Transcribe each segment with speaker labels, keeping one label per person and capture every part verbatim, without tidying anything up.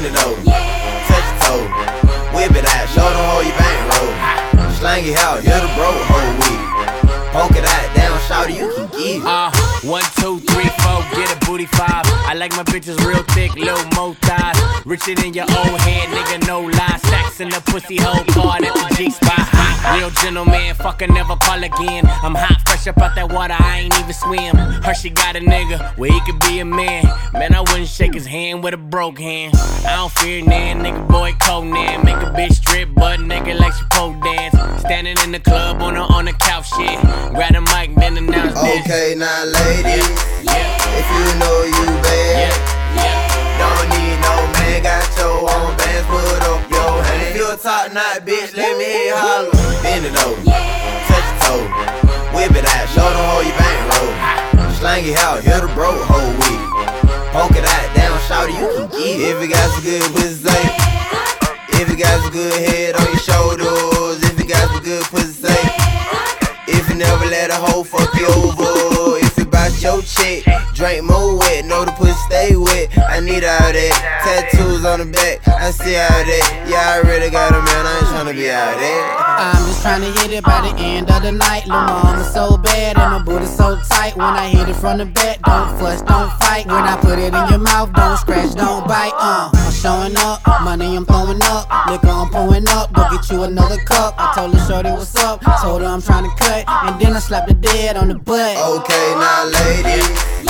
Speaker 1: it over, touch your toe, whip it out, show them how you bankroll. Slang it out, hit a bro whole week. Poke it out, down, shout you can give it.
Speaker 2: Uh, one, two, three, four, get a booty five. I like my bitches real thick, little mo thighs. Richer than your old head, nigga, no lies. Stacks in the pussy hole, card at the G-spot. Real gentleman, fucker, never call again. I'm hot, fresh up out that water, I ain't even swim. Hershey got a nigga where he could be a man. Man, I wouldn't shake his hand with a broke hand. I don't fear nan, nigga, boy, Conan. Make a bitch strip, butt nigga like she pole dance. Standing in the club on the, on the couch, shit. Grab the mic, then announce this.
Speaker 1: Okay, now ladies,
Speaker 2: yeah.
Speaker 1: if you know you bad,
Speaker 2: Yeah, yeah.
Speaker 1: don't need no man, got your own bands, put up your hand. If you a top knot bitch, let me hear you holler. Bend it over, touch your toe, whip it out, show them how you bankroll. Slang it out, hit a bro whole week. Poke it out, down, shout you can give it. If you got some good pussy, say. If you got some good head on your shoulders, if you got some good pussy, say. If you never let a hoe fuck you over, if you bout your chick, drink more wet, know the pussy stay wet. I need all that, tattoos on the back, I see all that. Yeah, I really got a man, I ain't tryna be out there.
Speaker 3: I'm just tryna hit it by the end of the night. Lil' mama so bad and my booty so tight. When I hit it from the back, don't fuss, don't fight. When I put it in your mouth, don't scratch, don't bite. Uh, I'm showing up, money I'm throwing up, liquor I'm pouring up. Go get you another cup. I told her shorty what's up, told her I'm tryna cut, and then I slapped the dead on the butt.
Speaker 1: Okay, now ladies,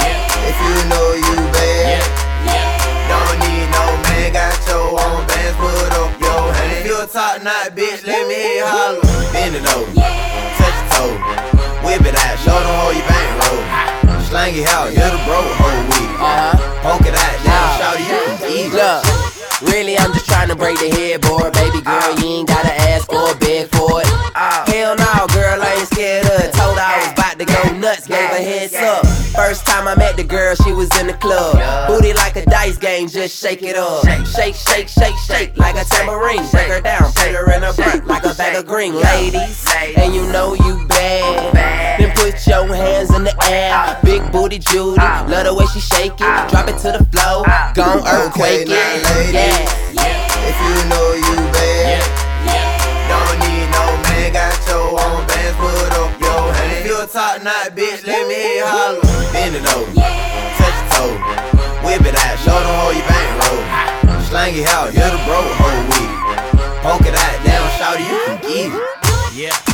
Speaker 1: if you know you bad, don't need no man, got your own bands, put up your hand. If you a top knot bitch, let me hear you holler. Bend it over, touch your toe, whip it out, show them how you bankroll. Slang it out, hit a bro whole week. Poke it out, down, shout you can give it.
Speaker 4: Look, really I'm just trying to break the headboard. Baby girl, you ain't gotta ask or beg for it. Hell no, girl, I ain't scared of it. Told her I was about to go nuts, gave her heads up. First time I met the girl, she was in the club. Booty like a dice game, just shake it up. Shake, shake, shake, shake, like a tambourine. Break her down, put her in her butt like a bag of green. Ladies, and you know you bad, then put your hands in the air. Big booty Judy, love the way she shake it. Drop it to the floor, gon' earthquake
Speaker 1: Okay,
Speaker 4: it.
Speaker 1: now ladies,
Speaker 4: Yeah,
Speaker 1: if you know you bad, don't need no man, got your own bands, put up your hand. If you a top knot bitch, let me hear you holler. Bend it over, touch your toe, whip it out, show them how you bankroll. Slang it out, hit a bro whole week. Poke it out, down, shout you can give it.
Speaker 2: Yeah.